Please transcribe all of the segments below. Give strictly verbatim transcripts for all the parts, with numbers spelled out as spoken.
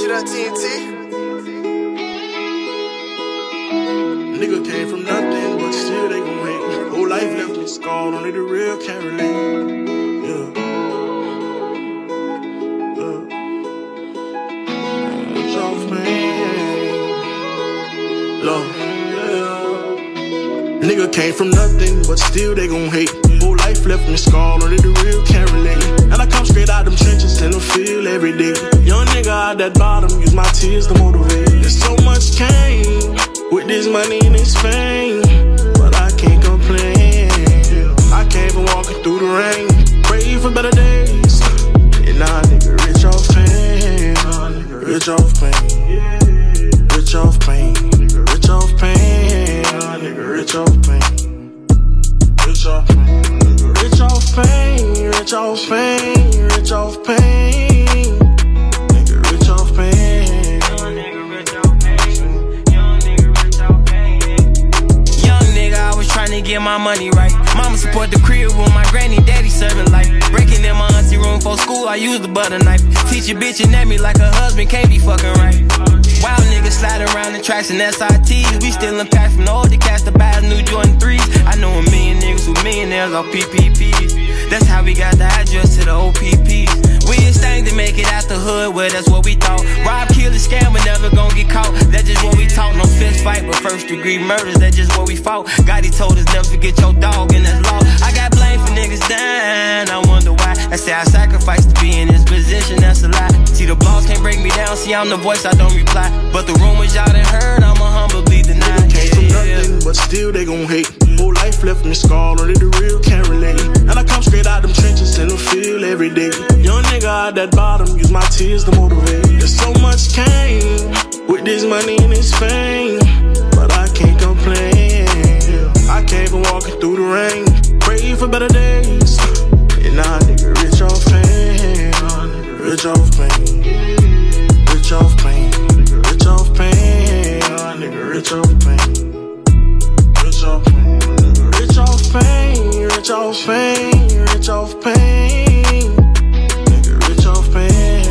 See that T N T? Nigga came from nothing, but still they gon' hate. Whole life left me scarred, only the real can't relate. Yeah. Yeah. It's all pain. Love. Yeah. Nigga came from nothing, but still they gon' hate. Whole life left me scarred, only the real can't relate. And I come straight out them trenches in the field every day. Young nigga out that bottom, use my tears to motivate. There's so much cane with this money and this fame, but I can't complain. I came from walking through the rain, pray for better days. And now nigga rich off pain, rich off pain, rich off pain, rich off pain, nigga rich off pain, rich off pain, rich off pain, rich off pain, rich off pain, nigga rich off pain. Trying to get my money right. Mama support the crib with my granny, daddy serving life. Breaking in my auntie room for school, I use the butter knife. Teach a bitch at me like a husband can't be fucking right. Wild niggas sliding around the tracks and S I Ts. We stealing packs from the older cats to buy new Jordan threes. I know a million niggas who millionaires off P P Ps. That's how we got the address to the O P Ps. We things to make it out the hood, well that's what we thought. Rob, kill, and scam, but never gon' get caught. That's just what we taught. No fist fight, but first degree murders, that's just what we fought. God, he told us never forget your dog, and that's law. I got blamed for niggas dying, I wonder why. I say I sacrificed to be in this position, that's a lie. See, the blogs can't break me down, see I'm the voice, I don't reply. But the rumors y'all done heard, I'ma humbly deny. Nigga came from nothing, but still they gon' hate. Whole life left me scarred, only the real can't relate. And I come straight out them trenches in the field every day. Young nigga out that bottom, use my tears to motivate. There's so much cane with this money and this fame, but I can't complain. I came from walking through the rain, pray for better days. And now nigga rich off pain, rich off pain, rich off pain, rich off pain, nigga rich off pain, rich off pain, rich off pain, rich off pain, rich off pain, nigga rich off pain.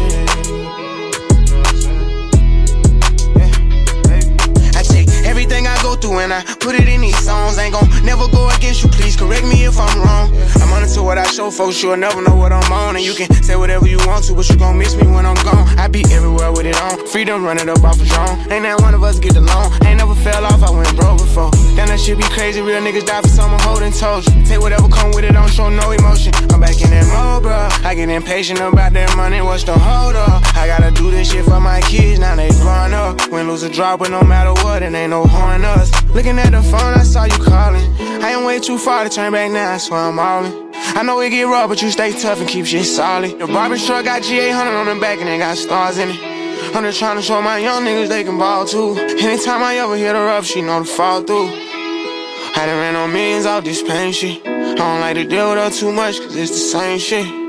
I take everything I go through and I put it in these songs. Ain't gon' never go against you, please correct me if I'm wrong. I'm on to what I show folks, you'll never know what I'm on. And you can say whatever you want to, but you gon' miss me when I'm gone. I be everywhere with it on, freedom running up off a drone. Ain't that one of us get along, ain't never fell off, I went broke before. Damn, that shit be crazy, real niggas die for someone holding toes. Take whatever come with it, don't show no emotion. I'm back in that mode, bro. I get impatient about that money, what's the hold up? I gotta do this shit for my kids, now they growing up. Win, lose, or drop, but no matter what, it ain't no harm us. Looking at the phone, I saw you calling. I ain't way too far to turn back now, that's why I'm all in. I know it get rough, but you stay tough and keep shit solid. The barber truck got G eight hundred on the back and they got stars in it. I'm just trying to show my young niggas they can ball too. Anytime I ever hit her up, she know to fall through. I done ran on millions off this pain shit. I don't like to deal with her too much, cause it's the same shit.